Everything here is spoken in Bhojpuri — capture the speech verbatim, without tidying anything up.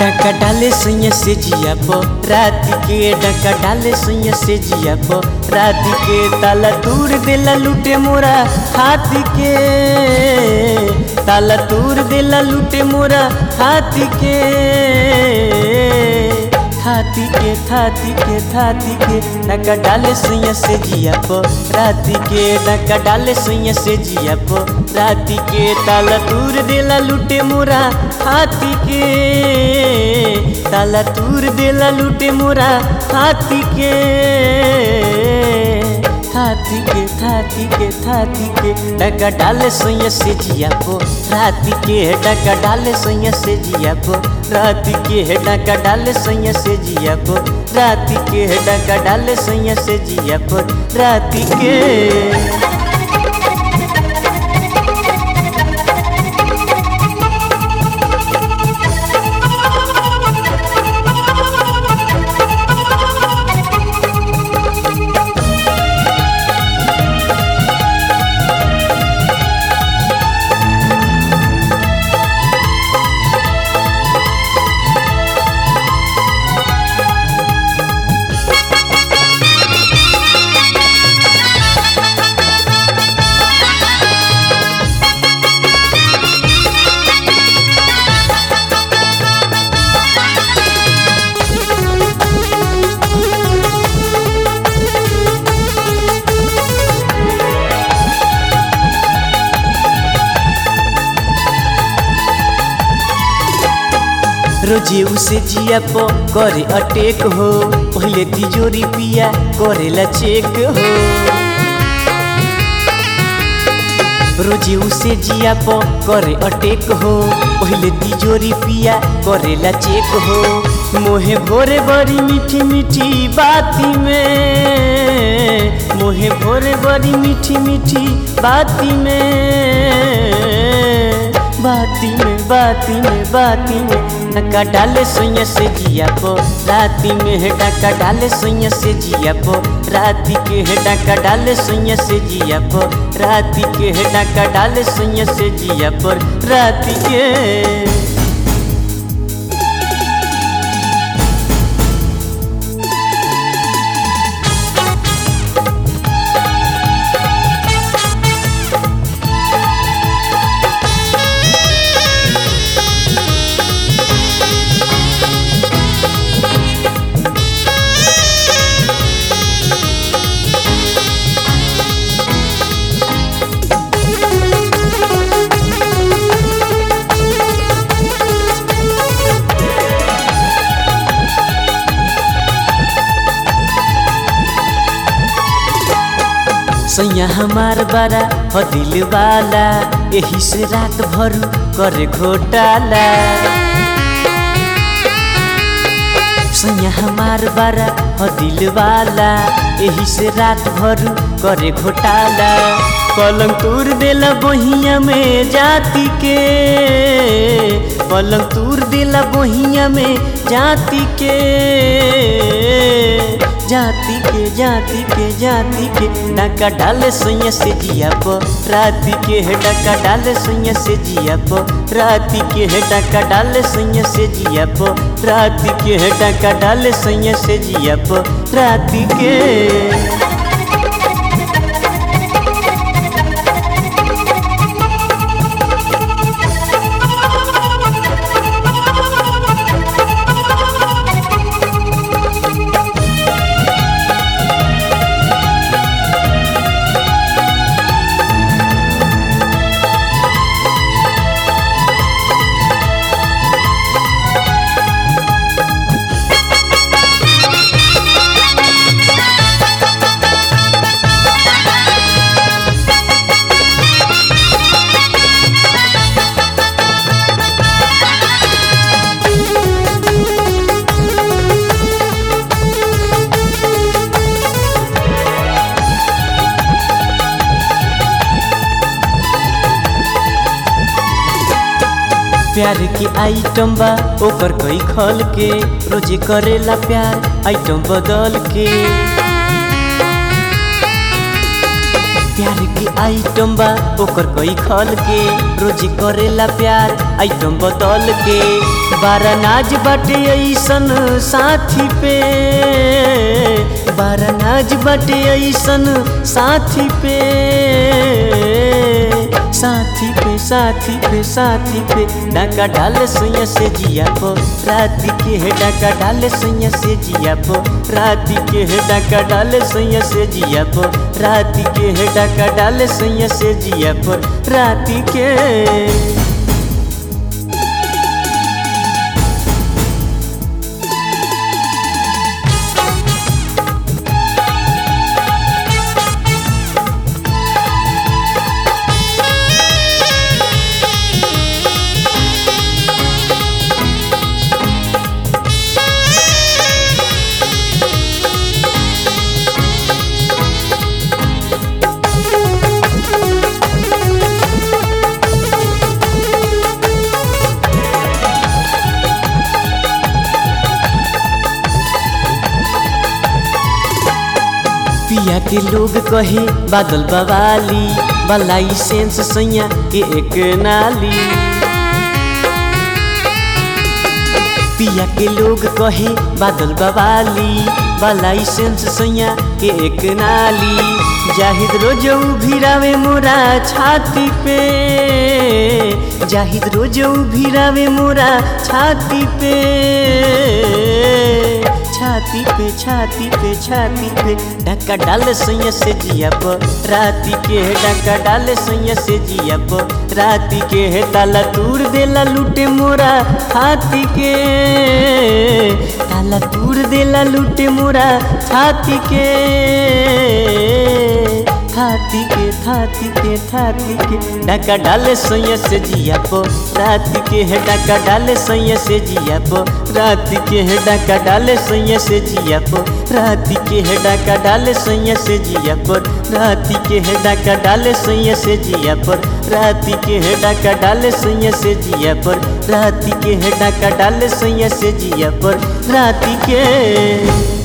डका डाले सैया से जिया पो रात के डका डाले सैया से जिया पो रात के ताला दूर देला लूटे मोरा हाथी के ताला दूर देला लूटे मोरा हाथी के थाती के थाती के थाती के डका डाले सैया से जिया पो रात के डका डाले सैया से जिया पो रात के ताला दूर देला लूटे मोरा हाथी के ताला दूर देला लूटे मोरा हाथी के थाती के थाती के थाती के डका डाले सैया से जिया पो रात के डका डाले सैया से जिया पो रात के डका डाले सैया से जिया पो रात के डका डाले सैया से जिया पो रात के रोजे उसे जिया पो करे अटेक हो पहले तिजोरी पिया करेला चेक हो रोजे उसे जिया पो करे अटेक हो पहले तिजोरी पिया करेला चेक हो मोहे भोरे बड़ी मीठी मीठी बाती में मोहे भोरे बड़ी मीठी मीठी बाती में बाती में बाती में बाती में डका डाले सैया से जिया पो राती में है डका डाले सैया से जिया पो राती के है डका डाले सैया से जिया पो राती के है डका डाले सैया से जिया पो राती के सैया हमार बारा हो दिल वाला यही से रात भर करे घोटाला सैया हमार बारा हो दिल वाला यही से रात भर करे घोटाला पलंग तूर देला बहिया में जाति के पलंग तूर देला बहिया में जाति के जाति के जाति के जाति के डका डाले सैया से जिया पो राती के है डका डाले सैया से जिया पो राती के है डका डाले सैया से जिया पो राती के है डका डाले सैया से जिया पो राती के प्यार की आइटम बा ओकर कई खल के रोजे करेला प्यार आइटम बदल के प्यार के आइटम बा ओकर कोई खल के रोज करेला प्यार आइटम बदल के बारा नाज बाटे ऐसन साथी पे बारा नाज बाटे ऐसन साथी पे साथी पे साथी पे साथी पे डाका डाले सैया से जिया पो राती के है डाका डाले सैया से जिया पो राती के है डाका डाले सैया से जिया पो राती के है डाका डाले सैया से जिया पो राती के पिया के लोग कहे बादल बवाली बलाई सेंस सैया के एक नाली पिया के लोग कहे बादल बवाली बलाई सेंस सैया के एक नाली जाहिद रोजऊ भिरावे मोरा छाती पे जाहिद रोजऊ भिरावे मोरा छाती पे छाती पे छाती पे छाती पे ढक्का डाले सैया से जिया पर राती के है ढक्का डाले सैया से जिया पर राती के है ताला तूर देला लूटे मोरा हाथी के ताला तूर देला लूटे मोरा छाती के थाती के थाती के थाती के ढक्का डाले सैया से जिया पो राती के है ढक्का डाले सैया से जिया पो राती के है ढक्का डाले सैया से जिया पो राती के है ढक्का डाले सैया से जिया पो राती के है ढक्का डाले सैया से जिया पो राती के है ढक्का डाले सैया से जिया पो राती के है ढक्का डाले सैया से जिया पो राती के